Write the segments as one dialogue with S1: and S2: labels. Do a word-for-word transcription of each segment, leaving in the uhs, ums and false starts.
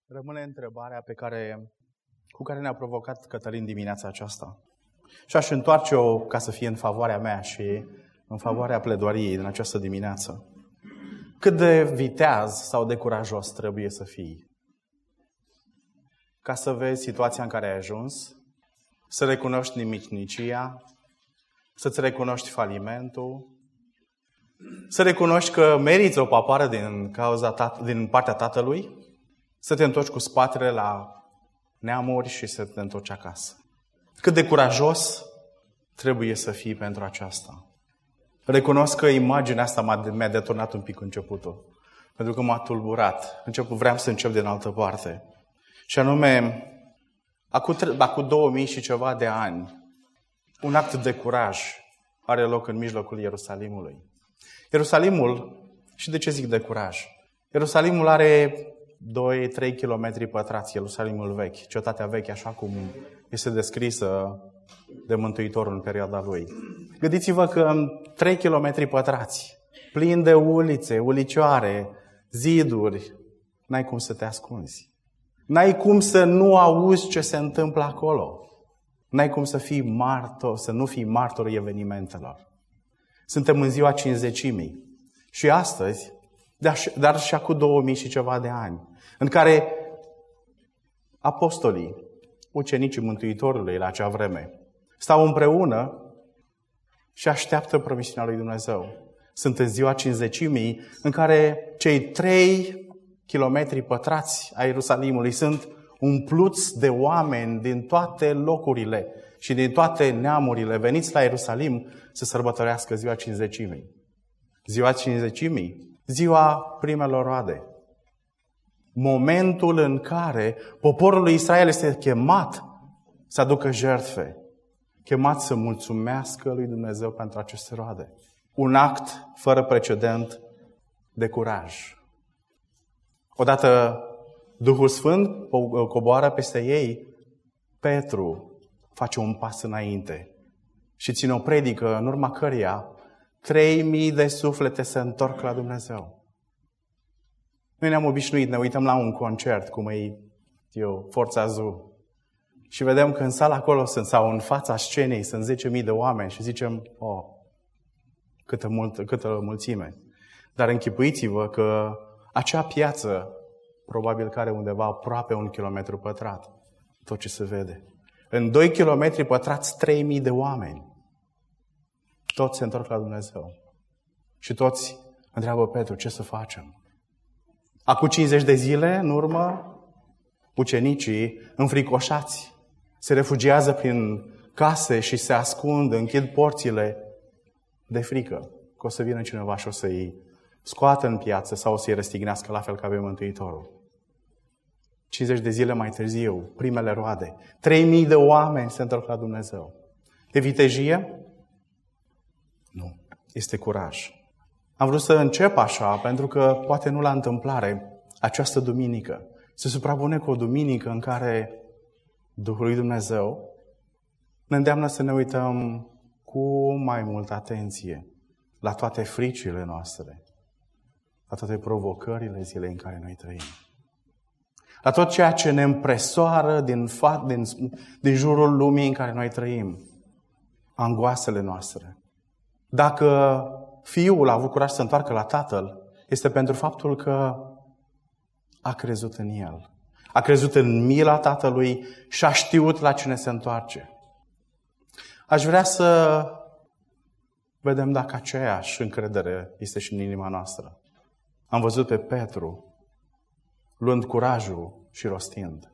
S1: Rămâne întrebarea pe care, cu care ne-a provocat Cătălin dimineața aceasta. Și aș întoarce-o ca să fie în favoarea mea și în favoarea pledoariei din această dimineață. Cât de viteaz sau de curajos trebuie să fii ca să vezi situația în care ai ajuns, să recunoști nimicnicia, să-ți recunoști falimentul, să recunoști că meriți o papară din, cauza tat- din partea tatălui, să te întorci cu spatele la neamuri și să te întorci acasă. Cât de curajos trebuie să fii pentru aceasta. Recunosc că imaginea asta m-a, mi-a deturnat un pic începutul, pentru că m-a tulburat. Început vreau să încep din altă parte. Și anume, acum, acum două mii și ceva de ani, un act de curaj are loc în mijlocul Ierusalimului. Ierusalimul, și de ce zic de curaj? Ierusalimul are doi trei kilometri pătrați, Ierusalimul vechi, cetatea veche, așa cum este descrisă de Mântuitorul în perioada lui. Gândiți-vă că în trei kilometri pătrați, plin de ulițe, ulicioare, ziduri, n-ai cum să te ascunzi. N-ai cum să nu auzi ce se întâmplă acolo. N-ai cum să fii martor, să nu fii martorul evenimentelor. Suntem în ziua cincizecimii. Și astăzi, dar și acum două mii și ceva de ani, în care apostolii, ucenicii Mântuitorului la acea vreme, stau împreună și așteaptă promisiunea lui Dumnezeu. Sunt în ziua cincizecimii, în care cei trei kilometri pătrați a Ierusalimului sunt umpluți de oameni din toate locurile și din toate neamurile veniți la Ierusalim să sărbătorească ziua cincizecimii. Ziua cincizecimii, ziua primelor roade. Momentul în care poporul lui Israel este chemat să aducă jertfe, chemat să mulțumească lui Dumnezeu pentru aceste roade. Un act fără precedent de curaj. Odată Duhul Sfânt coboară peste ei, Petru face un pas înainte și ține o predică în urma căreia trei mii de suflete se întorc la Dumnezeu. Noi ne-am obișnuit, ne uităm la un concert, cum e eu, Forța Zoo, și vedem că în sala acolo sunt, sau în fața scenei, sunt zece mii de oameni și zicem, oh, câtă, mult, câtă mulțime. Dar închipuiți-vă că acea piață, probabil că are undeva aproape un kilometru pătrat, tot ce se vede. În doi kilometri pătrați, trei mii de oameni. Toți se întorc la Dumnezeu. Și toți întreabă Petru, ce să facem? Acum cincizeci de zile, în urmă, ucenicii, înfricoșați, se refugiază prin case și se ascund, închid porțile de frică că o să vină cineva și o să-i scoată în piață sau o să-i răstignească la fel ca pe Mântuitorul. cincizeci de zile mai târziu, primele roade, trei mii de oameni se întorc la Dumnezeu. E vitejie? Nu. Este curaj. Am vrut să încep așa, pentru că poate nu la întâmplare, această duminică se suprapune cu o duminică în care Duhul lui Dumnezeu ne îndeamnă să ne uităm cu mai multă atenție la toate fricile noastre, la toate provocările zilei în care noi trăim, la tot ceea ce ne împresoară din, fa- din, din jurul lumii în care noi trăim, angoasele noastre. Dacă fiul a avut curaj să se întoarcă la tatăl, este pentru faptul că a crezut în el. A crezut în mila tatălui și a știut la cine se întoarce. Aș vrea să vedem dacă aceeași încredere este și în inima noastră. Am văzut pe Petru luând curajul și rostind.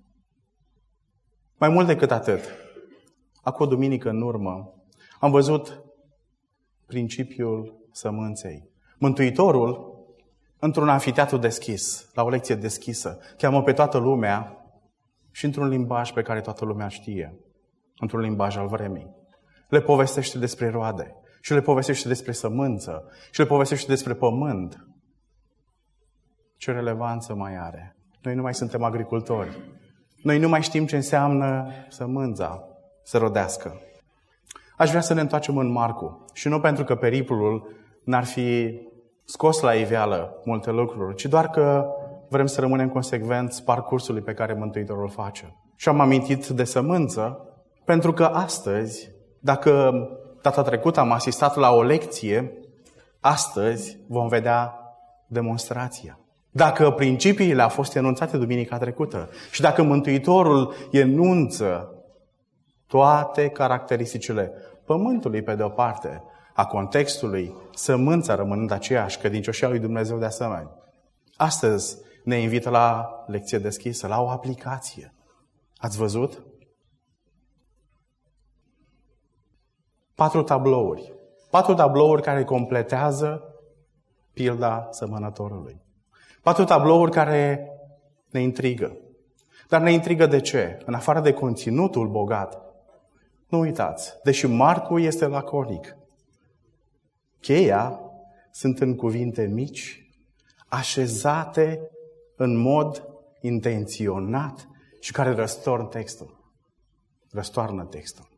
S1: Mai mult decât atât, acum o duminică în urmă, am văzut principiul sămânței. Mântuitorul, într-un anfiteatru deschis, la o lecție deschisă, cheamă pe toată lumea și într-un limbaj pe care toată lumea știe, într-un limbaj al vremii. Le povestește despre roade și le povestește despre sămânță și le povestește despre pământ. Ce relevanță mai are? Noi nu mai suntem agricultori. Noi nu mai știm ce înseamnă sămânța să rodească. Aș vrea să ne întoarcem în Marcu. Și nu pentru că periplul n-ar fi scos la iveală multe lucruri, ci doar că vrem să rămânem consecvenți parcursului pe care Mântuitorul îl face. Și am amintit de sămânță, pentru că astăzi, dacă data trecută am asistat la o lecție, astăzi vom vedea demonstrația. Dacă principiile au fost enunțate duminica trecută și dacă Mântuitorul enunță toate caracteristicile pământului pe de-o parte, a contextului, sămânța rămânând aceeași, credincioșia lui Dumnezeu de asemenea. Astăzi ne invită la lecție deschisă, la o aplicație. Ați văzut? Patru tablouri. Patru tablouri care completează pilda sămănătorului. Patru tablouri care ne intrigă. Dar ne intrigă de ce? În afară de conținutul bogat. Nu uitați, deși Marcu este laconic, cheia sunt în cuvinte mici, așezate în mod intenționat și care răstorn textul. Răstoarnă textul.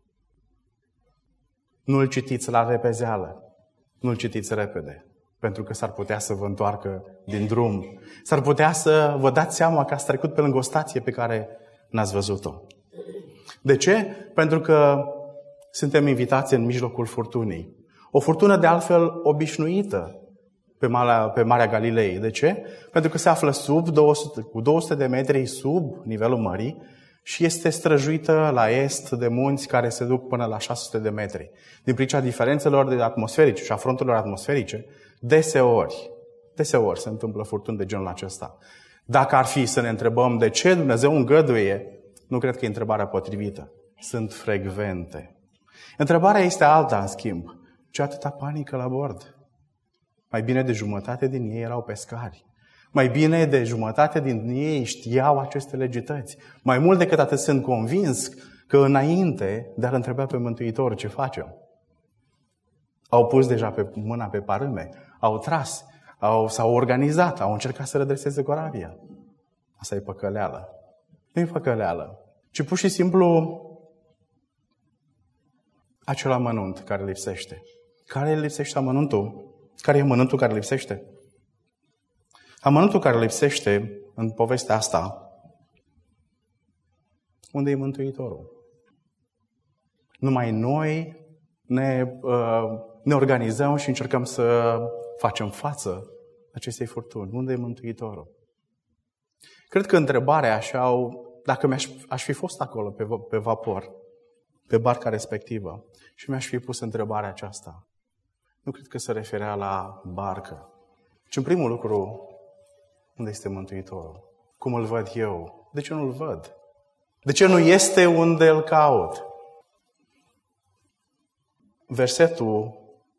S1: Nu-l citiți la repezeală. Nu-l citiți repede. Pentru că s-ar putea să vă întoarcă din drum. S-ar putea să vă dați seama că ați trecut pe lângă o stație pe care n-ați văzut-o. De ce? Pentru că suntem invitați în mijlocul furtunii. O furtună de altfel obișnuită pe Marea, pe Marea Galilei. De ce? Pentru că se află sub două sute, cu două sute de metri sub nivelul mării și este străjuită la est de munți care se duc până la șase sute de metri. Din pricina diferențelor de atmosferice și a fronturilor atmosferice, deseori, deseori se întâmplă furtuni de genul acesta. Dacă ar fi să ne întrebăm de ce Dumnezeu îngăduie, nu cred că e întrebarea potrivită. Sunt frecvente. Întrebarea este alta, în schimb. Ce atâta panică la bord? Mai bine de jumătate din ei erau pescari. Mai bine de jumătate din ei știau aceste legități. Mai mult decât atât sunt convins că înainte de a-L întreba pe Mântuitor ce facem, au pus deja pe mâna pe parâme, au tras, au, s-au organizat, au încercat să redreseze corabia. Asta e păcăleală. Nu e păcăleală, ci pur și simplu acel amănunt care lipsește. Care lipsește amănuntul? Care e amănuntul care lipsește? Amănuntul care lipsește în povestea asta, unde e Mântuitorul? Numai noi ne, uh, ne organizăm și încercăm să facem față acestei furtuni. Unde e Mântuitorul? Cred că întrebarea așa, dacă mi-aș, aș fi fost acolo pe, pe vapor, pe barca respectivă, și mi-aș fi pus întrebarea aceasta, nu cred că se referea la barcă, ci în primul lucru, unde este Mântuitorul? Cum îl văd eu? De ce nu îl văd? De ce nu este unde îl caut? Versetul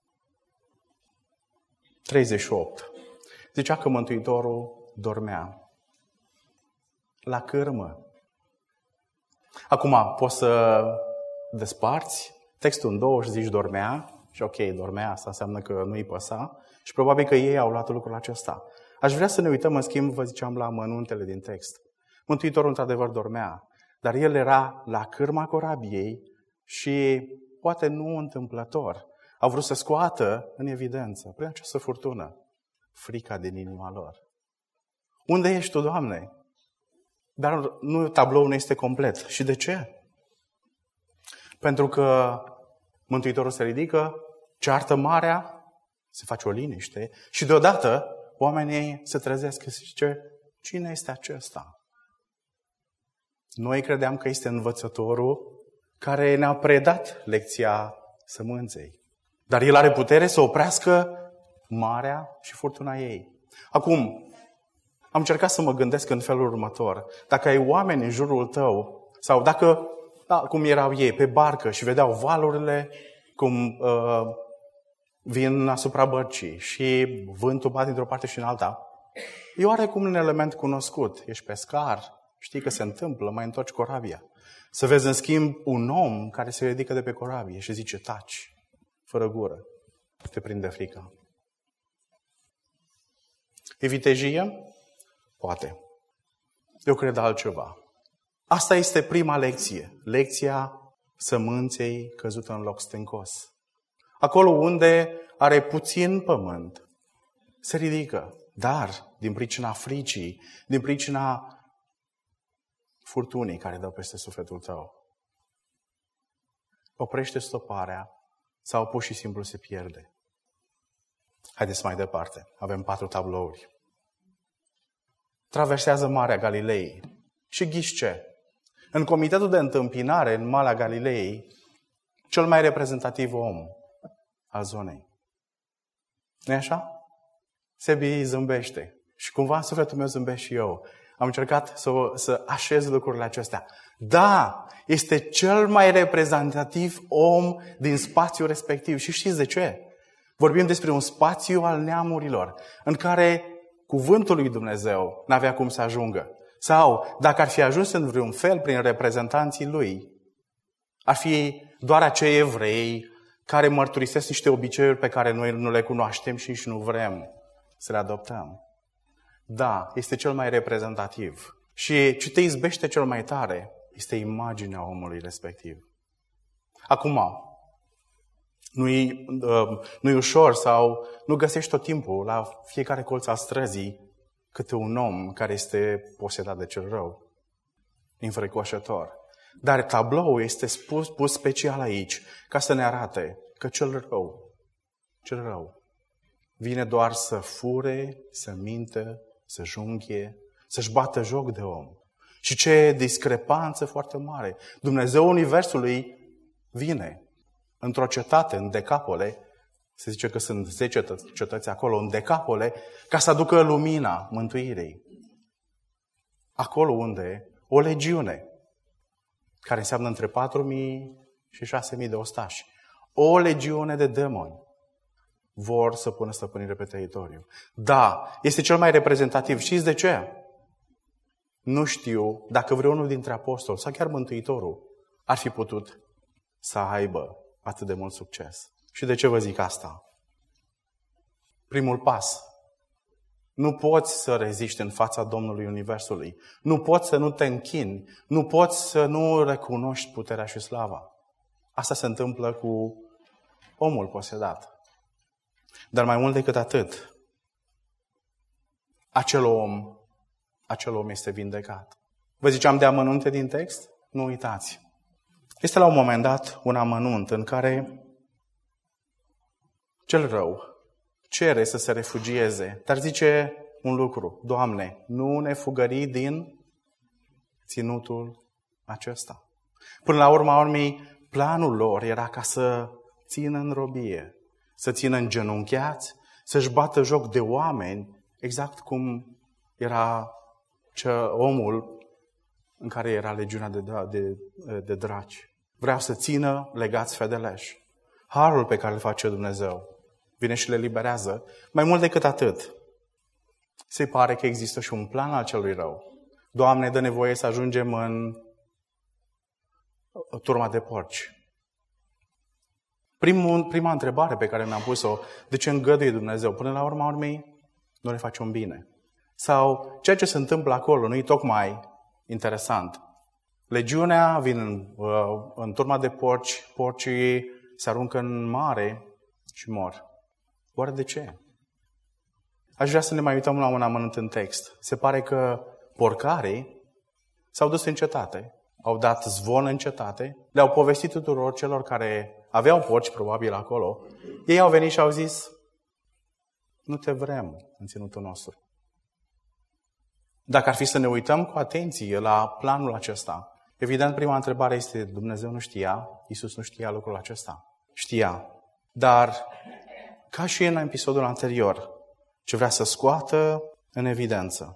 S1: treizeci și opt zicea că Mântuitorul dormea la cârmă. Acum, poți să desparți textul în două și zici dormea și ok, dormea, asta înseamnă că nu-i păsa și probabil că ei au luat lucrul acesta. Aș vrea să ne uităm, în schimb, vă ziceam, la amănuntele din text. Mântuitorul, într-adevăr, dormea, dar el era la cârma corabiei și, poate nu întâmplător, a vrut să scoată în evidență, prin această furtună, frica din inima lor. Unde ești tu, Doamne? Dar nu, tabloul nu este complet. Și de ce? Pentru că Mântuitorul se ridică, ceartă marea, se face o liniște și deodată oamenii se trezesc și zice, cine este acesta? Noi credeam că este învățătorul care ne-a predat lecția sămânței. Dar el are putere să oprească marea și furtuna ei. Acum, am încercat să mă gândesc în felul următor. Dacă ai oameni în jurul tău, sau dacă, da, cum erau ei, pe barcă și vedeau valurile cum uh, vin asupra bărcii și vântul bate dintr-o parte și în alta, e oarecum un element cunoscut. Ești pescar, știi că se întâmplă, mai întorci corabia. Să vezi, în schimb, un om care se ridică de pe corabie și zice, taci, fără gură, te prinde frica. E vitejie? Poate. Eu cred altceva. Asta este prima lecție. Lecția sămânței căzută în loc stâncos. Acolo unde are puțin pământ, se ridică, Dar, din pricina fricii, din pricina furtunii care dă peste sufletul tău, oprește stoparea sau pur și simplu se pierde. Haideți mai departe. Avem patru tablouri. Traversează Marea Galilei. Și ghiși ce? În comitetul de întâmpinare în Marea Galilei, cel mai reprezentativ om al zonei. Nu-i așa? Sebi zâmbește. Și cumva în sufletul meu zâmbesc și eu. Am încercat să, să așez lucrurile acestea. Da, este cel mai reprezentativ om din spațiul respectiv. Și știți de ce? Vorbim despre un spațiu al neamurilor, în care cuvântul lui Dumnezeu n-avea cum să ajungă. Sau, dacă ar fi ajuns în vreun fel prin reprezentanții lui, ar fi doar acei evrei care mărturisesc niște obiceiuri pe care noi nu le cunoaștem și nici nu vrem să le adoptăm. Da, este cel mai reprezentativ. Și ce te izbește cel mai tare este imaginea omului respectiv. Acum, nu-i, nu-i ușor sau nu găsești tot timpul la fiecare colț al străzii câte un om care este posedat de cel rău, înfricoșător. Dar tabloul este spus, pus special aici ca să ne arate că cel rău, cel rău, vine doar să fure, să mintă, să junghie, să-și bată joc de om. Și ce discrepanță foarte mare. Dumnezeu Universului vine într-o cetate, în Decapole, se zice că sunt zece cetăți acolo, în Decapole, ca să aducă lumina mântuirii. Acolo unde o legiune, care înseamnă între patru mii și șase mii de ostași, o legiune de demoni, vor să pună stăpânire pe teritoriu. Da, este cel mai reprezentativ. Știți de ce? Nu știu dacă vreunul dintre apostoli, sau chiar Mântuitorul, ar fi putut să aibă atât de mult succes. Și de ce vă zic asta? Primul pas. Nu poți să reziști în fața Domnului Universului. Nu poți să nu te închini. Nu poți să nu recunoști puterea și slava. Asta se întâmplă cu omul posedat. Dar mai mult decât atât, acel om, acel om este vindecat. Vă ziceam de amănunte din text? Nu uitați. Este la un moment dat un amănunt în care cel rău cere să se refugieze, dar zice un lucru: Doamne, nu ne fugări din ținutul acesta. Până la urma urmei, planul lor era ca să țină în robie, să țină îngenunchiați, să-și bată joc de oameni, exact cum era ce, omul în care era legiunea de, de, de draci. Vreau să țină legați fedeleși. Harul pe care îl face Dumnezeu vine și le liberează. Mai mult decât atât, se pare că există și un plan al celui rău. Doamne, dă nevoie să ajungem în turma de porci. Primul, prima întrebare pe care mi-am pus-o: de ce îngăduie Dumnezeu? Până la urma urmei, nu le face un bine. Sau ceea ce se întâmplă acolo nu e tocmai interesant. Legiunea vine în, în turma de porci, porcii se aruncă în mare și mor. Oare de ce? Aș vrea să ne mai uităm la un amănunt în text. Se pare că porcarii s-au dus în cetate, au dat zvon în cetate, le-au povestit tuturor celor care aveau porci probabil acolo. Ei au venit și au zis: nu te vrem în ținutul nostru. Dacă ar fi să ne uităm cu atenție la planul acesta, evident prima întrebare este: Dumnezeu nu știa? Iisus nu știa lucrul acesta? Știa. Dar, ca și în episodul anterior, ce vrea să scoată în evidență.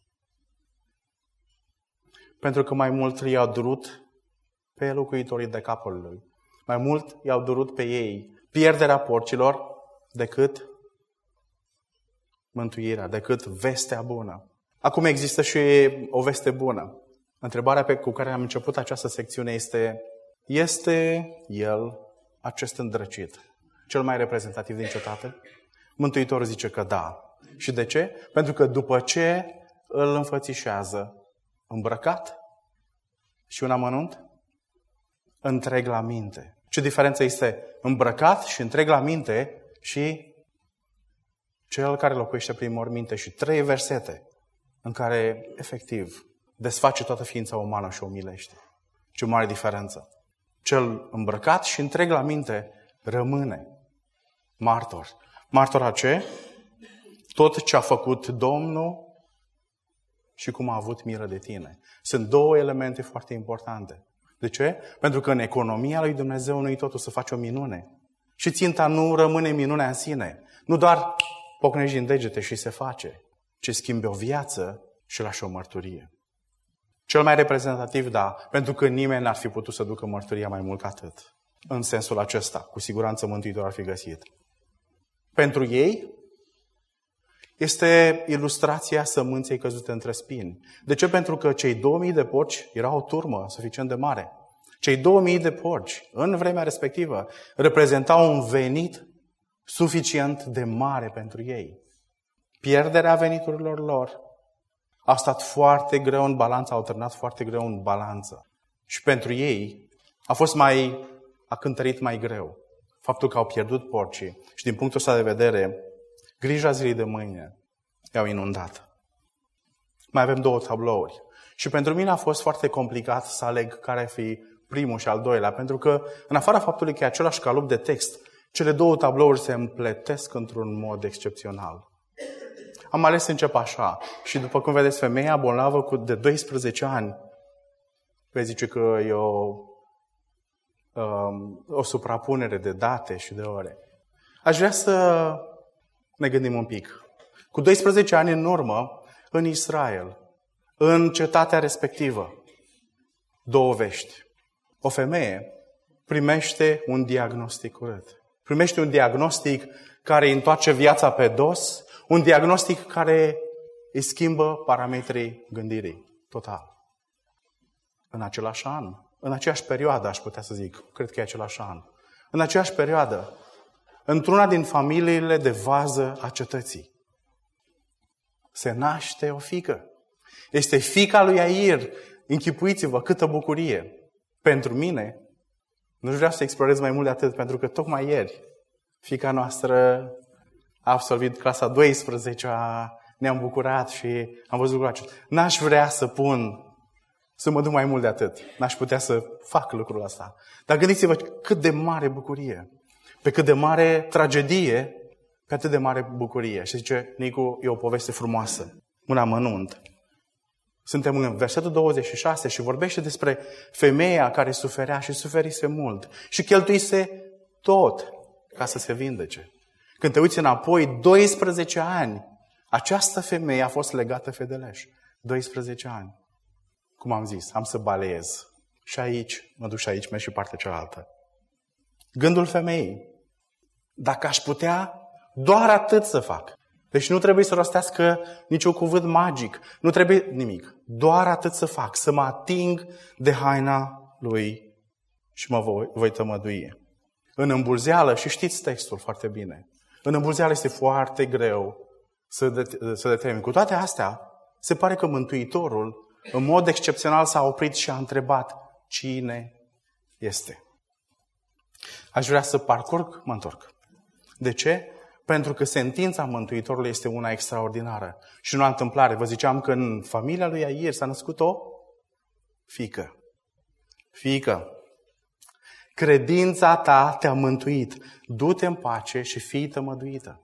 S1: Pentru că mai mult i-au durut pe locuitorii Decapolului. Mai mult i-au durut pe ei pierderea porcilor decât mântuirea, decât vestea bună. Acum există și o veste bună. Întrebarea pe cu care am început această secțiune este: este el, acest îndrăcit, cel mai reprezentativ din cetate? Mântuitorul zice că da. Și de ce? Pentru că după ce îl înfățișează îmbrăcat și un amănunt, întreg la minte. Ce diferență este îmbrăcat și întreg la minte și Cel care locuiește prin morminte și trei versete în care, efectiv, desface toată ființa umană și o milește. Ce mare diferență. Cel îmbrăcat și întreg la minte rămâne martor. Martor a ce? Tot ce a făcut Domnul și cum a avut milă de tine. Sunt două elemente foarte importante. De ce? Pentru că în economia lui Dumnezeu nu-i totul să faci o minune. Și ținta nu rămâne minunea în sine. Nu doar pocnești din degete și se face, ci schimbi o viață și lași o mărturie. Cel mai reprezentativ, da, pentru că nimeni n-ar fi putut să ducă mărturia mai mult ca atât. În sensul acesta, cu siguranță Mântuitorul ar fi găsit. Pentru ei, este ilustrația sămânței căzute între spini. De ce? Pentru că cei două mii de porci erau o turmă suficient de mare. Cei două mii de porci, în vremea respectivă, reprezentau un venit suficient de mare pentru ei. Pierderea veniturilor lor a stat foarte greu în balanță, au târnat foarte greu în balanță. Și pentru ei a fost mai, a cântărit mai greu faptul că au pierdut porcii. Și din punctul ăsta de vedere, grija zilei de mâine i-au inundat. Mai avem două tablouri. Și pentru mine a fost foarte complicat să aleg care ar fi primul și al doilea, pentru că, în afara faptului că e același calup de text, cele două tablouri se împletesc într-un mod excepțional. Am ales să încep așa. Și după cum vedeți, femeia bolnavă cu de doisprezece ani, vei zice că e o, um, o suprapunere de date și de ore. Aș vrea să ne gândim un pic. Cu doisprezece ani în urmă, în Israel, în cetatea respectivă, două vești. O femeie primește un diagnostic urât. Primește un diagnostic care îi întoarce viața pe dos, un diagnostic care îi schimbă parametrii gândirii total. În același an, în aceeași perioadă, aș putea să zic, cred că e același an, în aceeași perioadă, într-una din familiile de vază a cetății, se naște o fiică. Este fiica lui Iair. Închipuiți-vă câtă bucurie. Pentru mine, nu vreau să explorez mai mult de atât, pentru că tocmai ieri fiica noastră a absolvit clasa a douăsprezecea, ne-am bucurat și am văzut lucrul acesta. N-aș vrea să pun, să mă duc mai mult de atât. N-aș putea să fac lucrul ăsta. Dar gândiți-vă cât de mare bucurie, pe cât de mare tragedie, pe atât de mare bucurie. Și zice, Nicu, e o poveste frumoasă, un amănunt. Suntem în versetul douăzeci și șase și vorbește despre femeia care suferea și suferise mult și cheltuise tot ca să se vindece. Când te uiți înapoi, doisprezece ani, această femeie a fost legată fedeleș. doisprezece ani. Cum am zis, am să baleiez. Și aici, mă duc și aici, merg și partea cealaltă. Gândul femeii. Dacă aș putea, doar atât să fac. Deci nu trebuie să rostească niciun cuvânt magic. Nu trebuie nimic. Doar atât să fac. Să mă ating de haina lui și mă voi, voi tămădui. În îmbulzeală, și știți textul foarte bine, în îmbulzeală este foarte greu să, de, să determini. Cu toate astea, se pare că Mântuitorul, în mod excepțional, s-a oprit și a întrebat cine este. Aș vrea să parcurg, mă întorc. De ce? Pentru că sentința Mântuitorului este una extraordinară. Și nu a întâmplare. Vă ziceam că în familia lui Iair s-a născut o fiică. Fiică, credința ta te-a mântuit. Du-te în pace și fii tămăduită.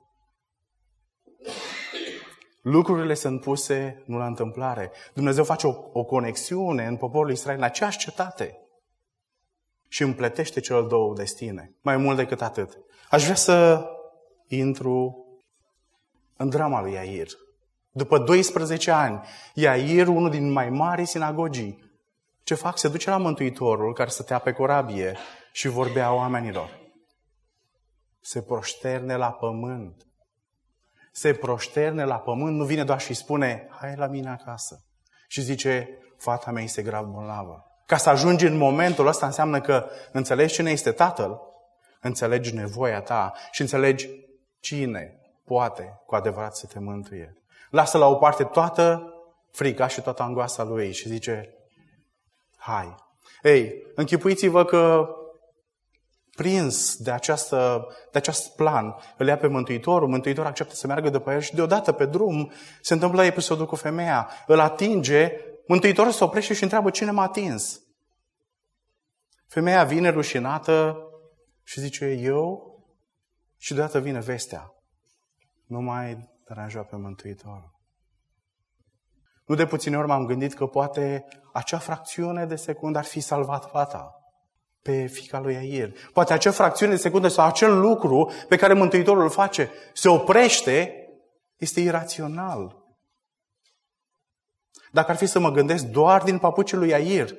S1: Lucrurile sunt puse nu la întâmplare. Dumnezeu face o, o conexiune în poporul Israel, în aceeași cetate. Și împletește cele două destine. Mai mult decât atât. Aș vrea să intru în drama lui Iair. După doisprezece ani, Iair, unul din mai mari sinagogii, ce fac? Se duce la Mântuitorul care stătea pe corabie și vorbea oamenilor. Se proșterne la pământ. Se proșterne la pământ, nu vine doar și spune, hai la mine acasă. Și zice, fata mea este grav bolnavă. Ca să ajungi în momentul ăsta înseamnă că înțelegi cine este Tatăl, înțelegi nevoia ta și înțelegi cine poate cu adevărat să te mântuie. Lasă la o parte toată frica și toată angoasa lui și zice, hai. Ei, închipuiți-vă că prins de, această, de acest plan, îl ia pe Mântuitorul, Mântuitorul acceptă să meargă după el și deodată pe drum se întâmplă episodul cu femeia. Îl atinge, Mântuitorul se oprește și întreabă cine m-a atins. Femeia vine rușinată și zice eu și deodată vine vestea. Nu mai deranja pe Mântuitorul. Nu de puține ori m-am gândit că poate acea fracțiune de secundă ar fi salvat fata pe fiica lui Iair. Poate acea fracțiune de secundă sau acel lucru pe care Mântuitorul îl face se oprește, este irațional. Dacă ar fi să mă gândesc doar din papucii lui Iair,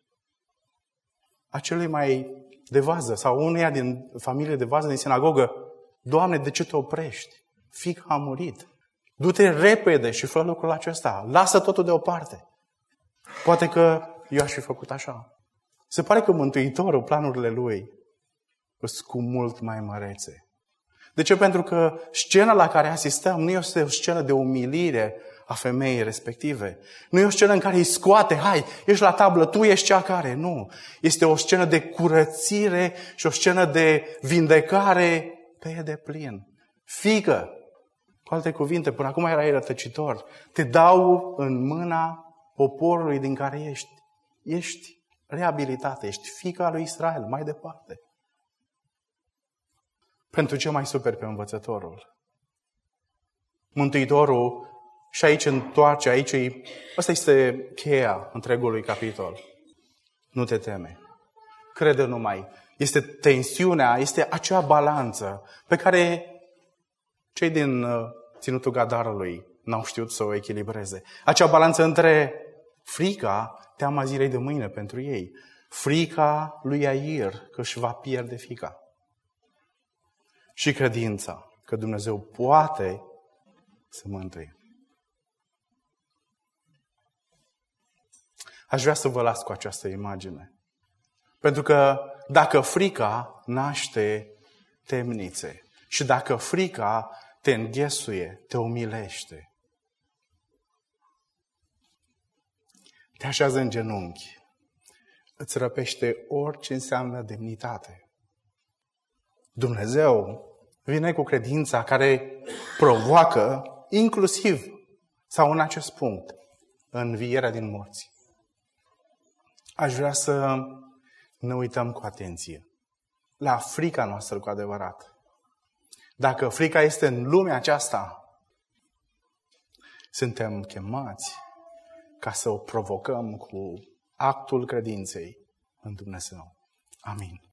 S1: acelui mai de vază sau uneia din familie de vază din sinagogă, Doamne, de ce te oprești? Fiica a murit. Du-te repede și fă lucrul acesta. Lasă totul deoparte. Poate că eu aș fi făcut așa. Se pare că Mântuitorul, planurile lui, sunt cu mult mai mărețe. De ce? Pentru că scena la care asistăm nu este o scenă de umilire a femeii respective. Nu e o scenă în care îi scoate, hai, ești la tablă, tu ești cea care. Nu. Este o scenă de curățire și o scenă de vindecare pe deplin. Fiică, cu alte cuvinte, până acum erai rătăcitor, te dau în mâna poporului din care ești. Ești reabilitată, ești fiica lui Israel, mai departe. Pentru ce mai superi pe învățătorul? Mântuitorul și aici întoarce, aici e, asta este cheia întregului capitol. Nu te teme. Crede numai. Este tensiunea, este acea balanță pe care cei din ținutul Gadarului n-au știut să o echilibreze. Acea balanță între frica, teama zilei de mâine pentru ei, frica lui Iair că își va pierde fiica și credința că Dumnezeu poate să mântuie. Aș vrea să vă las cu această imagine. Pentru că dacă frica naște temnițe și dacă frica te înghesuie, te umilește, te așează în genunchi, îți răpește orice înseamnă demnitate. Dumnezeu vine cu credința care provoacă, inclusiv, sau în acest punct, învierea din morți. Aș vrea să ne uităm cu atenție la frica noastră cu adevărat. Dacă frica este în lumea aceasta, suntem chemați ca să o provocăm cu actul credinței în Dumnezeu. Amin.